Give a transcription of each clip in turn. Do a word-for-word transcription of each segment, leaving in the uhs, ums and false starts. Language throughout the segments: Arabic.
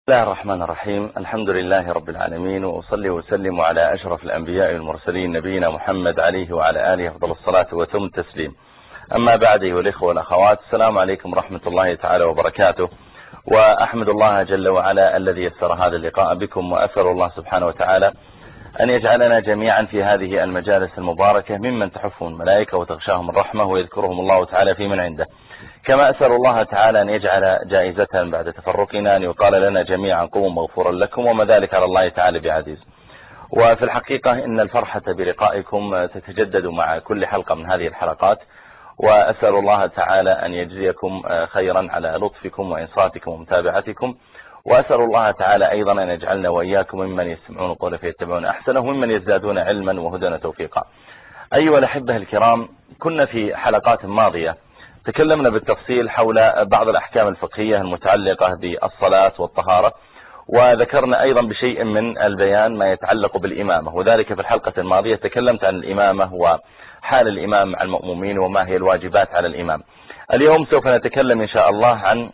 بسم الله الرحمن الرحيم. الحمد لله رب العالمين، وأصلي وسلم على أشرف الأنبياء والمرسلين نبينا محمد عليه وعلى آله أفضل الصلاة وتم التسليم. أما بعد أيها الإخوة والأخوات، السلام عليكم ورحمة الله تعالى وبركاته. وأحمد الله جل وعلا الذي يسر هذا اللقاء بكم، وأسأل الله سبحانه وتعالى أن يجعلنا جميعا في هذه المجالس المباركة ممن تحفهم الملائكة وتغشاهم الرحمة ويذكرهم الله تعالى في من عنده. كما أسأل الله تعالى أن يجعل جائزة بعد تفرقنا أن يقال لنا جميعا قوموا مغفورا لكم، وما ذلك على الله تعالى بعزيز. وفي الحقيقة إن الفرحة بلقائكم تتجدد مع كل حلقة من هذه الحلقات، وأسأل الله تعالى أن يجزيكم خيرا على لطفكم وإنصاتكم ومتابعتكم، وأسأل الله تعالى أيضا أن يجعلنا وإياكم ممن يستمعون القول فيتبعون أحسنه، وممن يزدادون علما وهدى وتوفيقا. أيها الأحبة الكرام، كنا في حلقات ماضية تكلمنا بالتفصيل حول بعض الأحكام الفقهية المتعلقة بالصلاة والطهارة، وذكرنا أيضا بشيء من البيان ما يتعلق بالإمامة، وذلك في الحلقة الماضية تكلمت عن الإمامة وحال الإمام مع المأمومين وما هي الواجبات على الإمام. اليوم سوف نتكلم إن شاء الله عن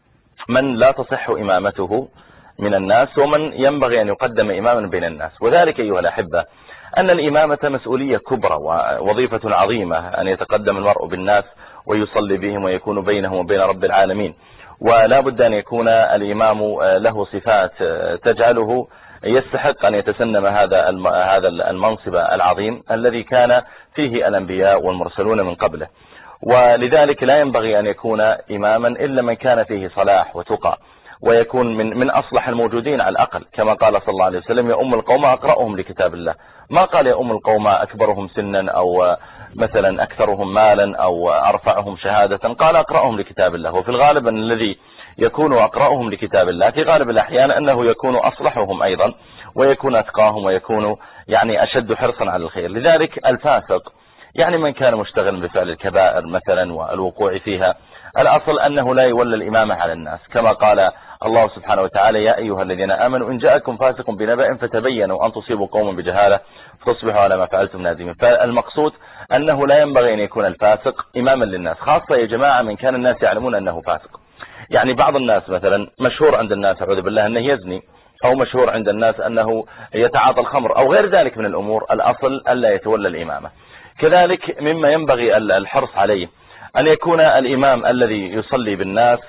من لا تصح إمامته من الناس، ومن ينبغي أن يقدم إماما بين الناس. وذلك أيها الأحبة أن الإمامة مسؤولية كبرى ووظيفة عظيمة، أن يتقدم المرء بالناس ويصلي بهم ويكون بينهم وبين رب العالمين، ولا بد أن يكون الإمام له صفات تجعله يستحق أن يتسنم هذا هذا المنصب العظيم الذي كان فيه الأنبياء والمرسلون من قبله. ولذلك لا ينبغي أن يكون إماما إلا من كان فيه صلاح وتقى، ويكون من من أصلح الموجودين على الأقل، كما قال صلى الله عليه وسلم: يا أم القوم أقرأهم لكتاب الله. ما قال يا أم القوم أكبرهم سنا أو مثلا أكثرهم مالا أو أرفعهم شهادة، قال أقرأهم لكتاب الله. وفي الغالب أن الذي يكون أقرأهم لكتاب الله في غالب الأحيان أنه يكون أصلحهم أيضا، ويكون أتقاهم، ويكون يعني أشد حرصا على الخير. لذلك الفاسق يعني من كان مشتغلا بفعل الكبائر مثلا والوقوع فيها، الأصل أنه لا يولى الإمامة على الناس، كما قال الله سبحانه وتعالى: يا أيها الذين آمنوا إن جاءكم فاسق بنبأ فتبينوا أن تصيبوا قوما بجهالة فتصبحوا على ما فعلتم نادمين. فالمقصود أنه لا ينبغي أن يكون الفاسق إماما للناس، خاصة يا جماعة من كان الناس يعلمون أنه فاسق. يعني بعض الناس مثلا مشهور عند الناس أعوذ بالله أنه يزني، أو مشهور عند الناس أنه يتعاطى الخمر أو غير ذلك من الأمور، الأصل ألا يتولى الإمامة. كذلك مما ينبغي الحرص عليه أن يكون الإمام الذي يصلي بالناس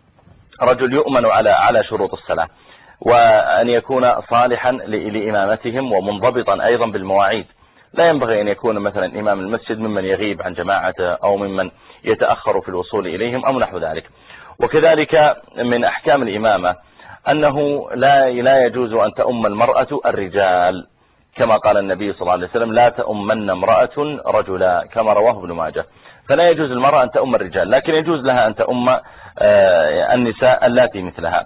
رجل يؤمن على على شروط الصلاة، وأن يكون صالحا لإمامتهم ومنضبطا أيضا بالمواعيد. لا ينبغي أن يكون مثلا إمام المسجد ممن يغيب عن جماعته، أو ممن يتأخر في الوصول إليهم أو نحو ذلك. وكذلك من أحكام الإمامة أنه لا لا يجوز أن تؤم المرأة الرجال، كما قال النبي صلى الله عليه وسلم: لا تؤمن امرأة رجلا، كما رواه ابن ماجه. فلا يجوز المرأة أن تؤم الرجال، لكن يجوز لها أن تؤم النساء اللاتي مثلها.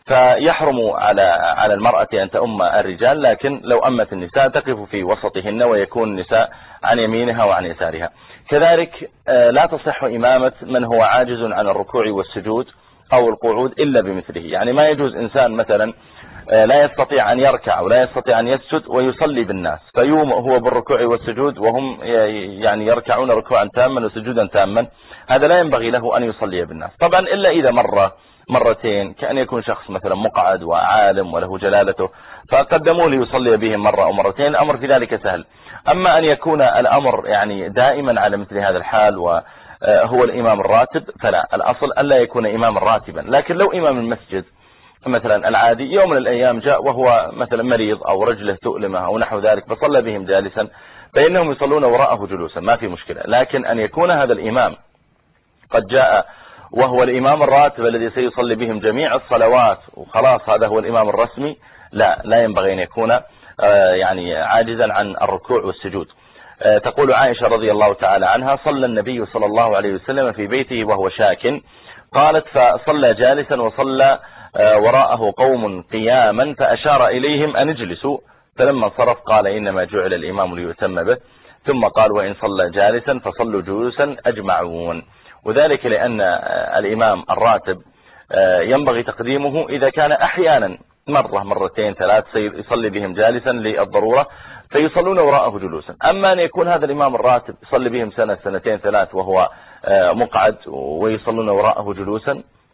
فيحرم على على المرأة أن تؤم الرجال، لكن لو أمت النساء تقف في وسطهن، ويكون النساء عن يمينها وعن يسارها. كذلك لا تصح إمامة من هو عاجز عن الركوع والسجود أو القعود إلا بمثله. يعني ما يجوز إنسان مثلا لا يستطيع أن يركع ولا يستطيع أن يسجد ويصلي بالناس، فيوم هو بالركوع والسجود وهم يعني يركعون ركوعا تاما وسجودا تاما، هذا لا ينبغي له أن يصلي بالناس. طبعا إلا إذا مرة مرتين، كأن يكون شخص مثلا مقعد وعالم وله جلالته فقدموه ليصلي بهم مرة أو مرتين، الأمر في ذلك سهل. أما أن يكون الأمر يعني دائما على مثل هذا الحال وهو الإمام الراتب، فلا، الأصل ألا يكون إماما راتبا. لكن لو إمام المسجد مثلا العادي يوم من الأيام جاء وهو مثلا مريض أو رجله تؤلمه أو نحو ذلك فصلى بهم جالسا، فإنهم يصلون وراءه جلوسا، ما في مشكلة. لكن أن يكون هذا الإمام قد جاء وهو الإمام الراتب الذي سيصلي بهم جميع الصلوات وخلاص هذا هو الإمام الرسمي، لا لا ينبغي أن يكون يعني عاجزا عن الركوع والسجود. تقول عائشة رضي الله تعالى عنها: صلى النبي صلى الله عليه وسلم في بيته وهو شاك، قالت: فصلى جالسا وصلى وراءه قوم قياما فأشار إليهم أن اجلسوا، فلما انصرف قال: إنما جعل الإمام ليؤتم به، ثم قال: وإن صلى جالسا فصلوا جلوسا أجمعون. وذلك لأن الإمام الراتب ينبغي تقديمه إذا كان أحيانا مرة مرتين ثلاث يصلي بهم جالسا للضرورة فيصلون وراءه جلوسا. أما أن يكون هذا الإمام الراتب يصلي بهم سنة سنتين ثلاث وهو مقعد ويصلون وراءه جلوسا،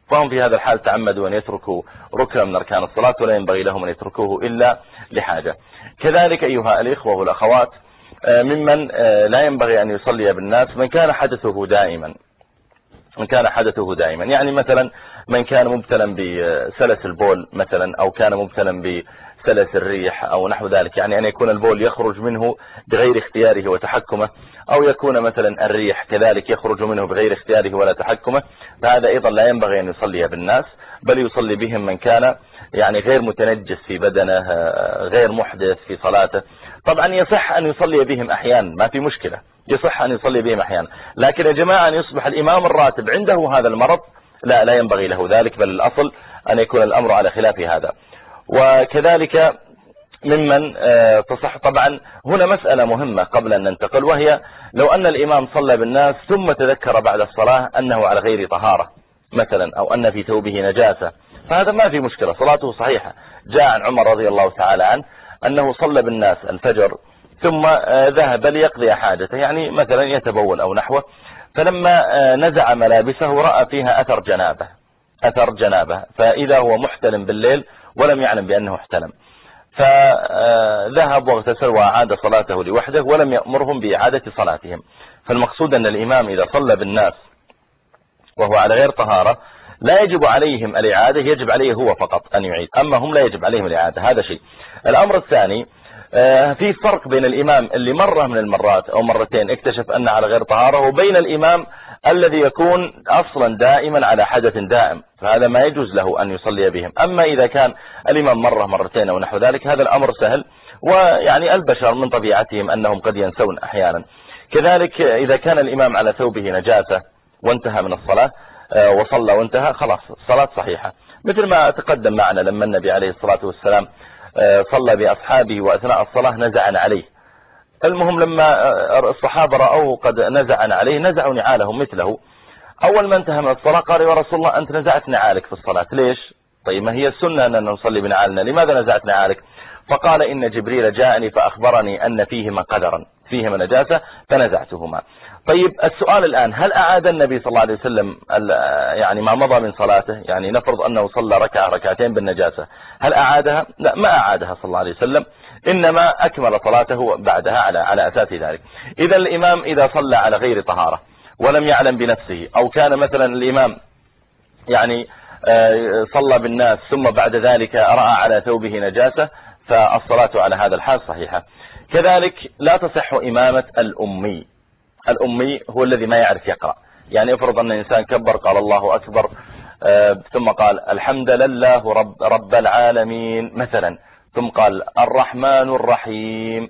فهم في هذا الحال تعمدوا أن يتركوا ركنا من أركان الصلاة ولا ينبغي لهم أن يتركوه إلا لحاجة. كذلك أيها الإخوة والأخوات ممن لا ينبغي أن يصلي بالناس من كان حدثه دائما من كان حدثه دائما يعني مثلا من كان مبتلا بسلس البول مثلا، أو كان مبتلا بسلس الريح أو نحو ذلك، يعني أن يكون البول يخرج منه بغير اختياره وتحكمه، أو يكون مثلا الريح كذلك يخرج منه بغير اختياره ولا تحكمه، فهذا أيضا لا ينبغي أن يصلي بالناس، بل يصلي بهم من كان يعني غير متنجس في بدنه، غير محدث في صلاته. طبعا يصح أن يصلي بهم أحيانا، ما في مشكلة، يصح أن يصلي بهم أحيانا، لكن يا جماعة أن يصبح الإمام الراتب عنده هذا المرض لا لا ينبغي له ذلك، بل الأصل أن يكون الأمر على خلاف هذا. وكذلك ممن تصح طبعا هنا مسألة مهمة قبل أن ننتقل، وهي لو أن الإمام صلى بالناس ثم تذكر بعد الصلاة أنه على غير طهارة مثلا، أو أن في ثوبه نجاسة، فهذا ما في مشكلة، صلاته صحيحة. جاء عن عمر رضي الله تعالى عنه أنه صلى بالناس الفجر ثم ذهب ليقضي حاجته، يعني مثلا يتبول أو نحوه، فلما نزع ملابسه رأى فيها أثر جنابه أثر جنابه فإذا هو محتلم بالليل ولم يعلم بأنه احتلم، فذهب واغتسل وأعاد صلاته لوحده ولم يأمرهم بإعادة صلاتهم. فالمقصود أن الإمام إذا صلى بالناس وهو على غير طهارة لا يجب عليهم الإعادة، يجب عليه هو فقط أن يعيد، أما هم لا يجب عليهم الإعادة. هذا شيء. الأمر الثاني، في فرق بين الإمام اللي مرة من المرات أو مرتين اكتشف أنه على غير طهارة، وبين الإمام الذي يكون أصلا دائما على حدث دائم، فهذا ما يجوز له أن يصلي بهم. أما إذا كان الإمام مرة مرتين أو نحو ذلك هذا الأمر سهل، ويعني البشر من طبيعتهم أنهم قد ينسون أحيانا. كذلك إذا كان الإمام على ثوبه نجاسة وانتهى من الصلاة وصلى وانتهى، خلاص الصلاة صحيحة، مثل ما تقدم معنا لما النبي عليه الصلاة والسلام صلى بأصحابه وأثناء الصلاة نزعا عليه. المهم لما الصحابة رأوه قد نزعا عليه نزعوا نعالهم مثله. أول ما انتهى من الصلاة قال يا رسول الله أنت نزعت نعالك في الصلاة، ليش؟ طيب ما هي السنة أن نصلي بنعالنا، لماذا نزعت نعالك؟ فقال إن جبريل جاءني فأخبرني أن فيهما قدرا، فيهما نجاسة فنزعتهما. طيب السؤال الآن، هل أعاد النبي صلى الله عليه وسلم يعني ما مضى من صلاته؟ يعني نفرض أنه صلى ركعة ركعتين بالنجاسة، هل أعادها؟ لا، ما أعادها صلى الله عليه وسلم، إنما أكمل صلاته بعدها على على أساس ذلك. إذا الإمام إذا صلى على غير طهارة ولم يعلم بنفسه، أو كان مثلا الإمام يعني صلى بالناس ثم بعد ذلك رأى على ثوبه نجاسة، فالصلاة على هذا الحال صحيحة. كذلك لا تصح إمامة الأمي. الأمي هو الذي ما يعرف يقرأ، يعني افرض أن الإنسان كبر قال الله أكبر ثم قال الحمد لله رب, رب العالمين مثلا، ثم قال الرحمن الرحيم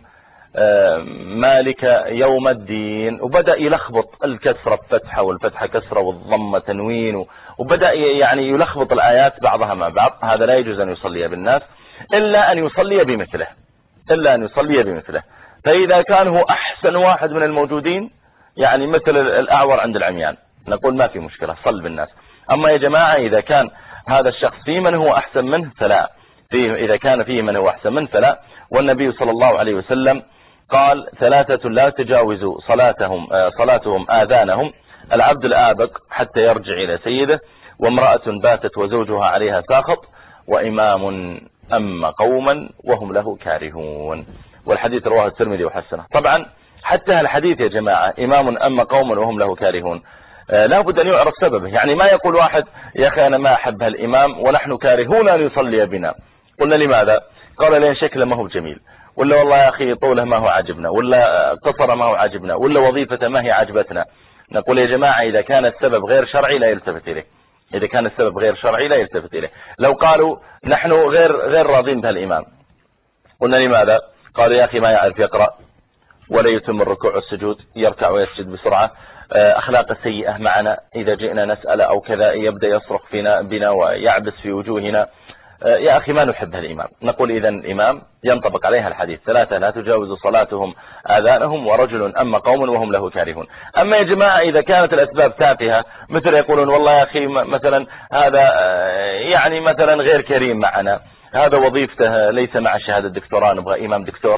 مالك يوم الدين، وبدأ يلخبط الكسرة فتحة والفتحة كسرة والضمة تنوين، وبدأ يعني يلخبط الآيات بعضها مع بعض، هذا لا يجوز أن يصلي بالناس إلا أن يصلي بمثله إلا أن يصلي بمثله. فإذا كان هو أحسن واحد من الموجودين، يعني مثل الأعور عند العميان، نقول ما في مشكلة صل بالناس. أما يا جماعة إذا كان هذا الشخص في من هو أحسن منه فلا، فيه إذا كان فيه من هو أحسن منه فلا. والنبي صلى الله عليه وسلم قال ثلاثة لا تجاوز صلاتهم صلاتهم آذانهم، العبد الآبق حتى يرجع إلى سيده، وامرأة باتت وزوجها عليها ساخط، وإمام أما قوما وهم له كارهون. والحديث رواه الترمذي وحسنه. طبعا حتى الحديث يا جماعة إمام أما قوما وهم له كارهون لا بد أن يعرف سببه، يعني ما يقول واحد يا أخي أنا ما أحب هالإمام ونحن كارهون أن يصلي بنا، قلنا لماذا؟ قال لين شكله ما هو جميل، ولا والله يا أخي طوله ما هو عجبنا، ولا قصر ما هو عجبنا، ولا وظيفته ما هي عجبتنا. نقول يا جماعة إذا كان السبب غير شرعي لا يلتفت إليه، إذا كان السبب غير شرعي لا يلتفت إليه. لو قالوا نحن غير غير راضين بهالإمام، قلنا لماذا؟ قالوا يا أخي ما يعرف يقرأ ولا يتم الركوع والسجود، يركع ويسجد بسرعة، أخلاق سيئة معنا، إذا جئنا نسأل أو كذا يبدأ يصرخ فينا بنا ويعبس في وجوهنا، يا أخي ما نحب هالإمام. نقول إذا الإمام ينطبق عليها الحديث ثلاثة لا تجاوز صلاتهم آذانهم، ورجل أما قوم وهم له كارهون. أما يا جماعة إذا كانت الأسباب تافهة، مثل يقولون والله يا أخي مثلا هذا يعني مثلا غير كريم معنا، هذا وظيفته ليس مع شهادة دكتوراه، نبغى إمام دكتور،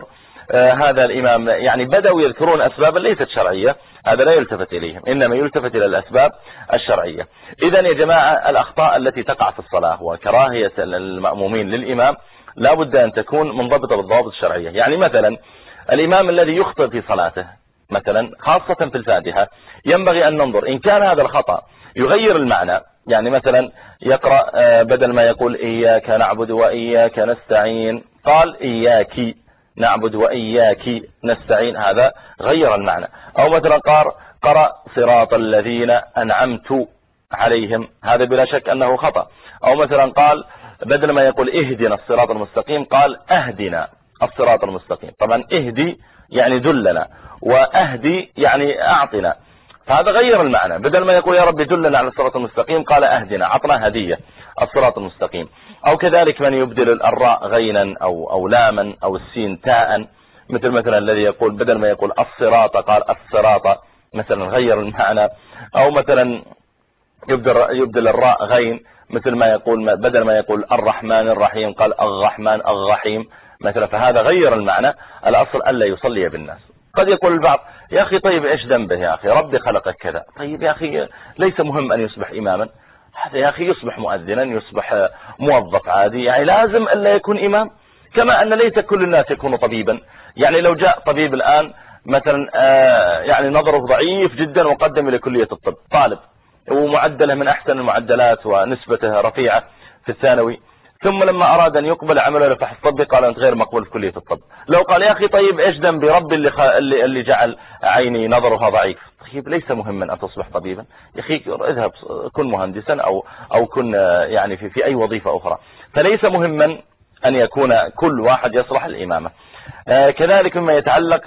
آه هذا الإمام يعني بدأوا يذكرون أسبابا ليست شرعية، هذا لا يلتفت إليهم، إنما يلتفت إلى الأسباب الشرعية. إذا يا جماعة الأخطاء التي تقع في الصلاة وكراهية المأمومين للإمام لا بد أن تكون منضبطة بالضوابط الشرعية. يعني مثلا الإمام الذي يخطئ في صلاته مثلا خاصة في الفاتحة ينبغي أن ننظر إن كان هذا الخطأ يغير المعنى. يعني مثلا يقرأ بدل ما يقول إياك نعبد وإياك نستعين قال إياك نعبد وإياك نستعين، هذا غير المعنى. أو مثلا قرأ صراط الذين أنعمت عليهم، هذا بلا شك أنه خطأ. أو مثلا قال بدل ما يقول اهدنا الصراط المستقيم قال اهدنا الصراط المستقيم. طبعا اهدي يعني دلنا، واهدي يعني اعطنا، فهذا غير المعنى. بدل ما يقول يا رب دلنا على الصراط المستقيم قال اهدنا، عطنا هدية الصراط المستقيم. او كذلك من يبدل الراء غينا او او لاما او السين تاء، مثل مثلا الذي يقول بدل ما يقول الصراط قال الصراط، مثلا غير المعنى. او مثلا يبدل يبدل الراء غين، مثل ما يقول بدل ما يقول الرحمن الرحيم قال الرحمن الرحيم مثلا، فهذا غير المعنى. الأصل ألا يصلي بالناس. قد يقول البعض يا أخي طيب إيش ذنبه يا أخي، ربي خلقك كذا. طيب يا أخي ليس مهم أن يصبح إماما، هذا يا أخي يصبح مؤذنا، يصبح موظف عادي، يعني لازم ألا يكون إمام. كما أن ليس كل الناس يكون طبيبا. يعني لو جاء طبيب الآن مثلا يعني نظره ضعيف جدا وقدم إلى كلية الطب طالب ومعدله من أحسن المعدلات ونسبته رفيعة في الثانوي، ثم لما أراد أن يقبل عمله له فحص طبي قال أنت غير مقبول في كلية الطب. لو قال يا أخي طيب إيش ذنبي ربي اللي, خ... اللي اللي جعل عيني نظرها ضعيف، طيب ليس مهما أن تصبح طبيبا يا أخي، اذهب كن مهندسا أو أو كن يعني في في أي وظيفة أخرى. فليس مهما أن يكون كل واحد يصلح الإمامة. آه كذلك مما يتعلق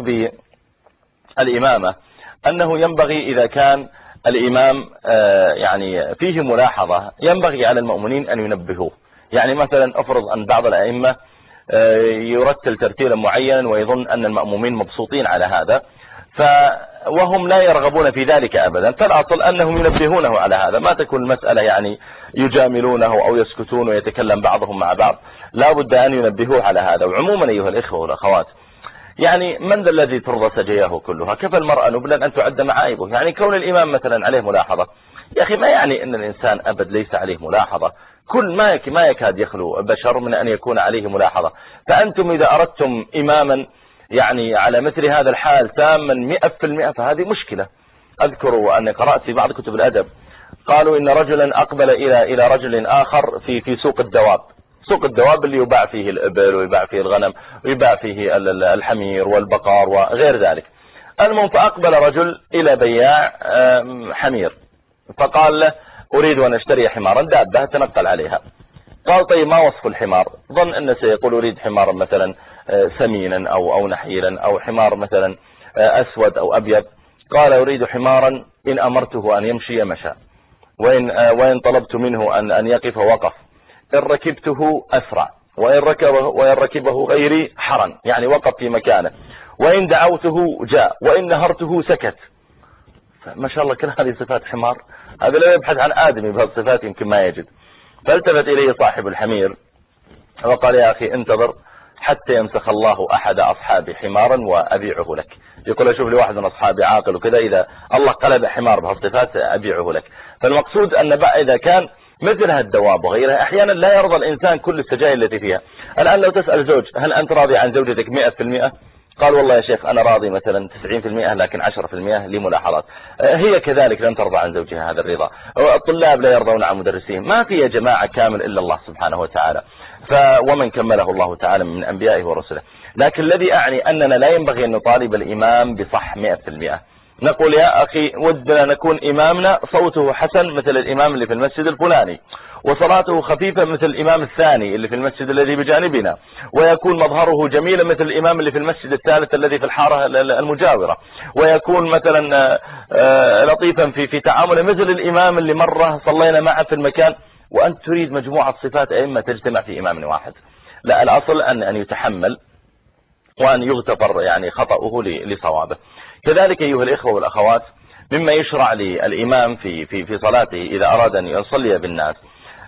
بالإمامة أنه ينبغي إذا كان الإمام آه يعني فيه ملاحظة ينبغي على المؤمنين أن ينبهوه. يعني مثلا افرض أن بعض الأئمة يرتل ترتيلا معينا ويظن أن المأمومين مبسوطين على هذا، ف وهم لا يرغبون في ذلك أبدا، فالأصل أنهم ينبهونه على هذا، ما تكون المسألة يعني يجاملونه أو يسكتون ويتكلم بعضهم مع بعض، لا بد أن ينبهوه على هذا. وعموما أيها الإخوة والأخوات، يعني من ذا الذي ترضى سجياه كلها؟ كفى المرأة نبلا أن تعد معايبه. يعني كون الإمام مثلا عليه ملاحظة يا أخي ما يعني أن الإنسان أبد ليس عليه ملاحظة، كل ما ما يكاد يخلو بشر من أن يكون عليه ملاحظة. فأنتم إذا أردتم إماما يعني على مثل هذا الحال تاما مئة في المئة فهذه مشكلة. أذكر أني قرأت في بعض كتب الأدب قالوا إن رجلا أقبل إلى إلى رجل آخر في في سوق الدواب، سوق الدواب اللي يباع فيه الإبل ويباع فيه الغنم ويباع فيه الحمير والبقار وغير ذلك. المهم فأقبل رجل إلى بياع حمير فقال له أريد أن أشتري حمارا دابة تنقل عليها. قال طيب ما وصف الحمار؟ ظن أنه سيقول أريد حمارا مثلا سمينا أو أو نحيلا أو حمار مثلا أسود أو أبيض. قال أريد حمارا إن أمرته أن يمشي مشى، وإن وإن طلبت منه أن أن يقف وقف، إن ركبته أسرع، وإن ركبه وإن ركبه غيري حرن، يعني وقف في مكانه، وإن دعوته جاء، وإن نهرته سكت. ما شاء الله كل هذه صفات حمار، هذا لا يبحث عن آدمي بهالصفات يمكن ما يجد. فالتفت إليه صاحب الحمير وقال يا أخي انتظر حتى يمسخ الله أحد أصحابي حمارا وأبيعه لك. يقول أشوف لي واحد من أصحابي عاقل وكذا إذا الله قلب حمار بهالصفات أبيعه لك. فالمقصود أن بقى إذا كان مثل هالدواب وغيرها أحيانا لا يرضى الإنسان كل السجائر التي فيها. الآن لو تسأل زوج هل أنت راضي عن زوجتك مئة في المئة؟ قال والله يا شيخ أنا راضي مثلا تسعين في المئة لكن عشرة في المئة لي ملاحظات. هي كذلك لن ترضى عن زوجها هذا الرضا. الطلاب لا يرضون عن مدرسيهم. ما في يا جماعة كامل إلا الله سبحانه وتعالى، ف ومن كمله الله تعالى من أنبيائه ورسله. لكن الذي أعني أننا لا ينبغي أن نطالب الإمام بصح مئة في المئة. نقول يا أخي ودنا نكون إمامنا صوته حسن مثل الإمام اللي في المسجد الفلاني، وصلاته خفيفة مثل الإمام الثاني اللي في المسجد الذي بجانبنا، ويكون مظهره جميلا مثل الإمام اللي في المسجد الثالث الذي في الحارة المجاورة، ويكون مثلا لطيفا في في تعامله مثل الإمام اللي مرة صلينا معه في المكان. وأنت تريد مجموعة صفات أئمة تجتمع في إمام واحد. لا، الأصل أن أن يتحمل وأن يغتفر يعني خطأه لصوابه. كذلك أيها الإخوة والأخوات، مما يشرع للإمام في في في صلاته إذا أراد أن يصلي بالناس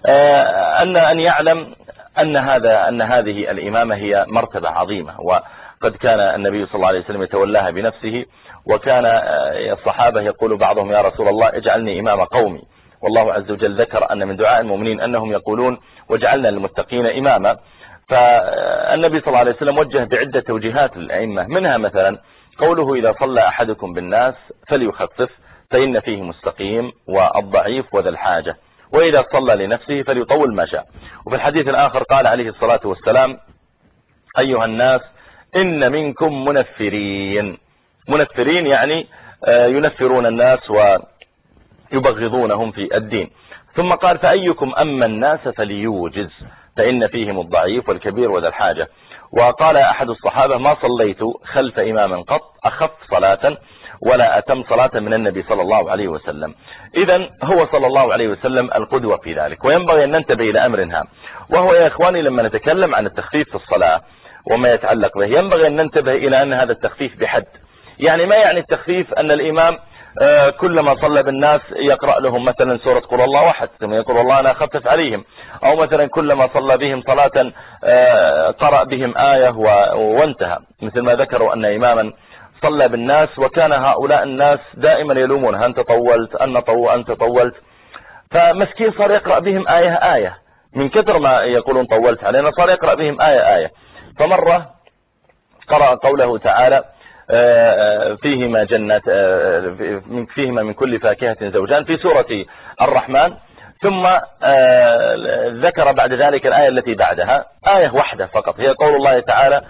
أن أن يعلم أن هذا أن هذه الإمامة هي مرتبة عظيمة، قد كان النبي صلى الله عليه وسلم يتولاها بنفسه، وكان الصحابة يقول بعضهم يا رسول الله اجعلني إمام قومي، والله عز وجل ذكر أن من دعاء المؤمنين أنهم يقولون واجعلنا للمتقين إماما. فالنبي صلى الله عليه وسلم وجه بعدة توجيهات للأئمة، منها مثلا قوله إذا صلى أحدكم بالناس فليخفف فإن فيه مستقيم والضعيف وذا الحاجة، وإذا صلى لنفسه فليطول ما شاء. وفي الحديث الآخر قال عليه الصلاة والسلام أيها الناس إن منكم منفرين، منفرين يعني ينفرون الناس ويبغضونهم في الدين. ثم قال فأيكم أما الناس فليوجز فإن فيهم الضعيف والكبير وذا الحاجة. وقال أحد الصحابة ما صليت خلف إمام قط أخف صلاة ولا أتم صلاة من النبي صلى الله عليه وسلم. إذن هو صلى الله عليه وسلم القدوة في ذلك. وينبغي أن ننتبه إلى أمر هام، وهو يا إخواني لما نتكلم عن التخفيف في الصلاة وما يتعلق به ينبغي أن ننتبه إلى أن هذا التخفيف بحد. يعني ما يعني التخفيف أن الإمام كلما صلى بالناس يقرأ لهم مثلا سورة قل الله واحد ثم يقول الله أنا أخفف عليهم، أو مثلا كلما صلى بهم صلاة قرأ بهم آية وانتهى، مثل ما ذكروا أن إماما صلى بالناس وكان هؤلاء الناس دائما يلومون أنت طولت أن طو أنت طولت، فمسكين صار يقرأ بهم آية آية من كثر ما يقولون طولت علينا، صار يقرأ بهم آية آية. فمرة قرأ قوله تعالى فيهما جنات فيهما من كل فاكهة زوجان في سورة الرحمن، ثم ذكر بعد ذلك الآية التي بعدها آية واحدة فقط هي قول الله تعالى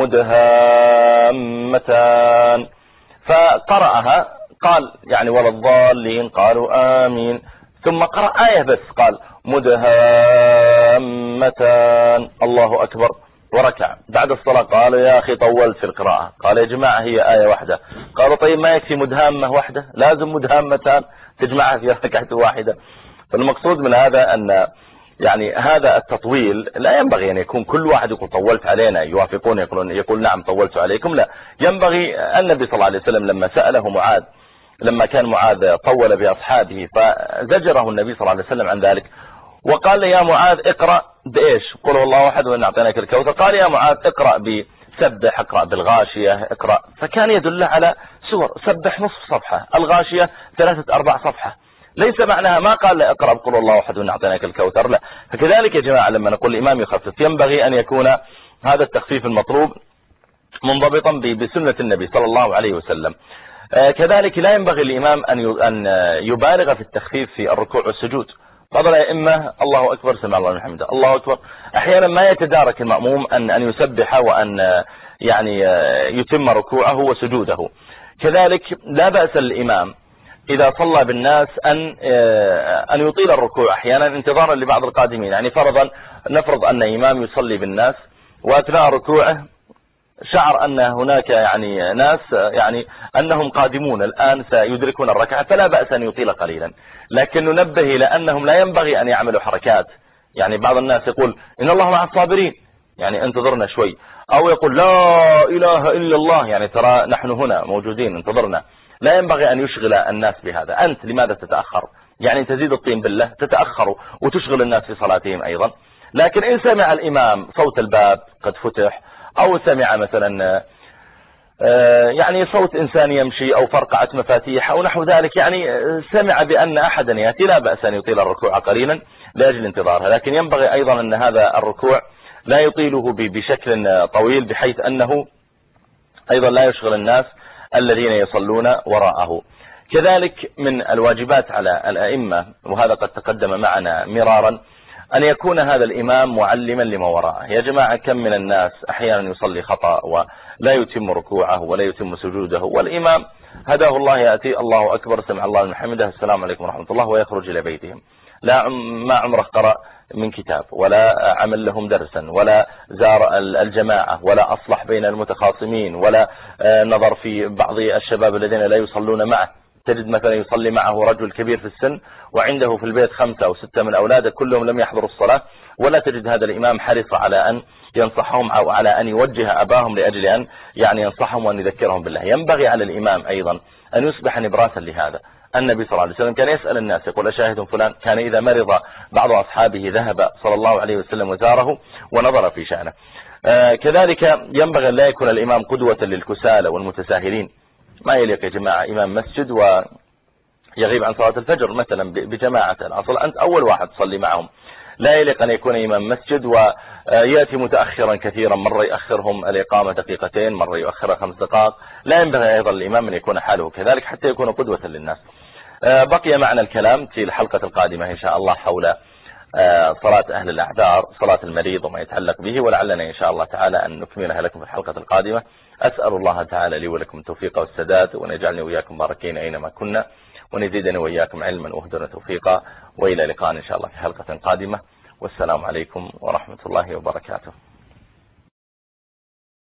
مدهامتان، فقرأها قال يعني ولا الضالين قالوا آمين، ثم قرأ آية بس قال مدهامتان الله أكبر وركع. بعد الصلاة قال يا أخي طولت في القراءة، قال يا جماعة هي آية واحدة، قالوا طيب ما يكفي مدهامة واحدة لازم مدهامتان تجمعها في ركعة واحدة. فالمقصود من هذا أن يعني هذا التطويل لا ينبغي أن يكون كل واحد يقول طولت علينا يوافقون يقولون يقول نعم طولت عليكم، لا، ينبغي النبي صلى الله عليه وسلم لما سأله معاذ لما كان معاذ طول بأصحابه فزجره النبي صلى الله عليه وسلم عن ذلك وقال يا معاذ اقرأ بإيش قل الله أحد وإن أعطيناك الكوثر، قال يا معاذ اقرأ بسبح اقرأ بالغاشية اقرأ، فكان يدل على سور سبح نصف صفحة الغاشية ثلاثة أربع صفحة، ليس معناها ما قال اقرأ بقول الله أحد وإن أعطيناك الكوثر، لا. فكذلك يا جماعة لما نقول الإمام يخفف ينبغي أن يكون هذا التخفيف المطلوب منضبطا بسنة النبي صلى الله عليه وسلم. كذلك لا ينبغي الإمام أن يبالغ في التخفيف في الركوع والسجود. بعض الأئمة الله أكبر سمع الله لمن حمده الله أكبر، أحيانا ما يتدارك المأموم أن أن يسبح وأن يعني يتم ركوعه وسجوده. كذلك لا بأس الإمام إذا صلى بالناس أن أن يطيل الركوع أحيانا انتظارا لبعض القادمين. يعني فرضا نفرض أن إمام يصلي بالناس وأثناء ركوعه شعر أن هناك يعني ناس يعني أنهم قادمون الآن سيدركون الركعة، فلا بأس أن يطيل قليلا، لكن ننبه إلى أنهم لا ينبغي أن يعملوا حركات. يعني بعض الناس يقول إن الله مع الصابرين يعني انتظرنا شوي، أو يقول لا إله إلا الله يعني ترى نحن هنا موجودين انتظرنا. لا ينبغي أن يشغل الناس بهذا. أنت لماذا تتأخر؟ يعني تزيد الطين بالله تتأخر وتشغل الناس في صلاتهم أيضا. لكن إن سمع الإمام صوت الباب قد فتح أو سمع مثلا يعني صوت إنسان يمشي أو فرقعة مفاتيح أو نحو ذلك، يعني سمع بأن أحدا يأتي، لا بأس أن يطيل الركوع قليلا لأجل انتظارها. لكن ينبغي أيضا أن هذا الركوع لا يطيله بشكل طويل بحيث أنه أيضا لا يشغل الناس الذين يصلون وراءه. كذلك من الواجبات على الأئمة وهذا قد تقدم معنا مرارا أن يكون هذا الإمام معلما لما وراءه. يا جماعة كم من الناس أحيانا يصلي خطأ ولا يتم ركوعه ولا يتم سجوده، والإمام هداه الله يأتي الله أكبر سمع الله لمن حمده السلام عليكم ورحمة الله ويخرج إلى بيتهم، لا ما عمره قرأ من كتاب ولا عمل لهم درسا ولا زار الجماعة ولا أصلح بين المتخاصمين ولا نظر في بعض الشباب الذين لا يصلون معه. تجد مثلا يصلي معه رجل كبير في السن وعنده في البيت خمسة أو ستة من أولاده كلهم لم يحضروا الصلاة، ولا تجد هذا الإمام حرص على أن ينصحهم أو على أن يوجه أباهم لأجل أن يعني ينصحهم وأن يذكرهم بالله. ينبغي على الإمام أيضا أن يصبح نبراسا لهذا. النبي صلى الله عليه وسلم كان يسأل الناس يقول أشاهد فلان، كان إذا مرض بعض أصحابه ذهب صلى الله عليه وسلم وزاره ونظر في شأنه. كذلك ينبغي أن لا يكون الإمام قدوة للكسالى والمتساهلين. ما يليق يا جماعة إمام مسجد ويغيب عن صلاة الفجر مثلا بجماعة الأصل أنت أول واحد تصلي معهم. لا يليق أن يكون إمام مسجد ويأتي متأخرا كثيرا، مرة يأخرهم الإقامة دقيقتين، مرة يؤخرها خمس دقائق. لا ينبغي أيضا الإمام أن يكون حاله كذلك حتى يكون قدوة للناس. بقي معنا الكلام في الحلقة القادمة إن شاء الله حول صلاة أهل الأعذار، صلاة المريض وما يتعلق به، ولعلنا إن شاء الله تعالى أن نكملها لكم في الحلقة القادمة. أسأل الله تعالى لي ولكم التوفيق والسداد، وأن يجعلني وإياكم باركين أينما كنا، ونزيدني وإياكم علما وهدنا توفيقا، وإلى لقاء إن شاء الله في حلقة قادمة، والسلام عليكم ورحمة الله وبركاته.